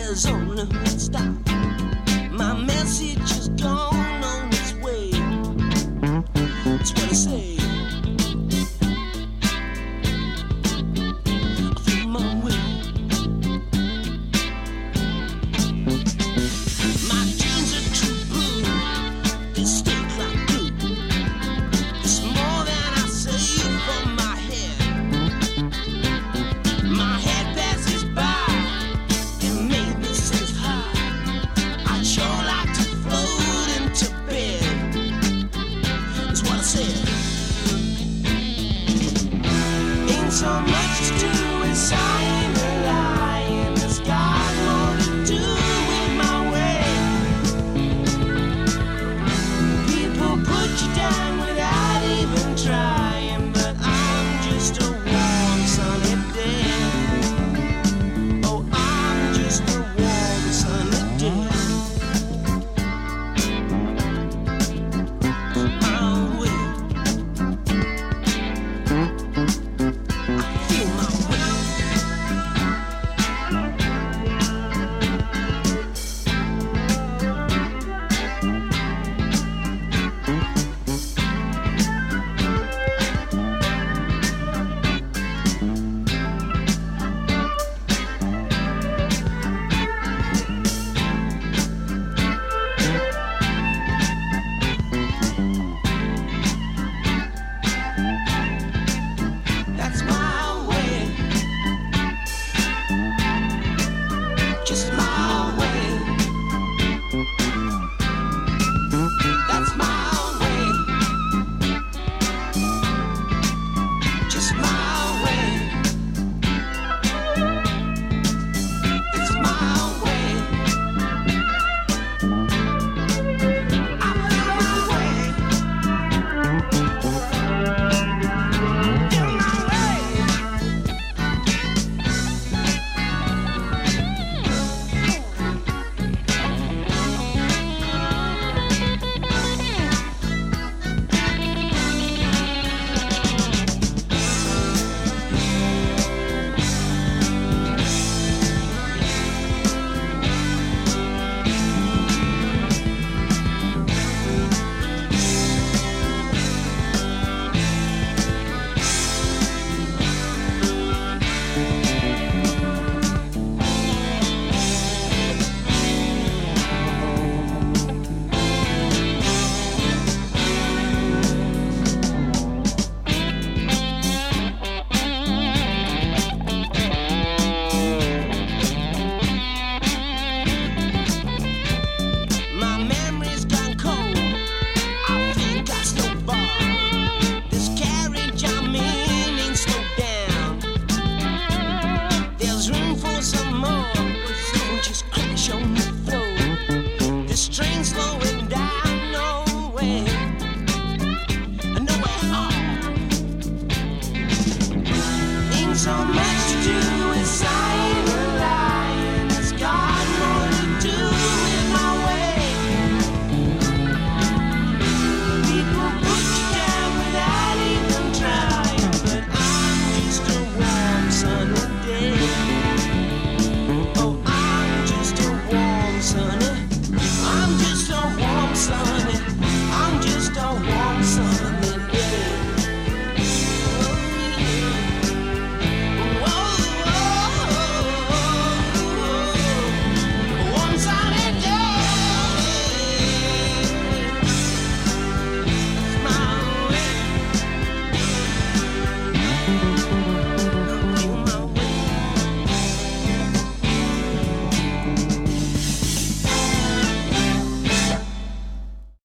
there's only one stop. My message is gone on its way. That's what I say. I feel my way. My dreams are too blue. They stick like glue. It's more than I say from my head. My head passes by. It made me sense high. I'd sure like to float into bed. That's what I said. Ain't so much to do inside the lie. There's got more to do with my way. People put you down without even trying, but I'm just a warm sunny day. Oh, I'm just a warm sunny day. My way. I feel my way. That's my way. Just my way. That's my way. Just my way. It's my way. I feel my way. Feel my way. My memory's gone cold. I think I snowball. This carriage I'm in ain't slowed down. There's room for some more, but don't just crash on the floor.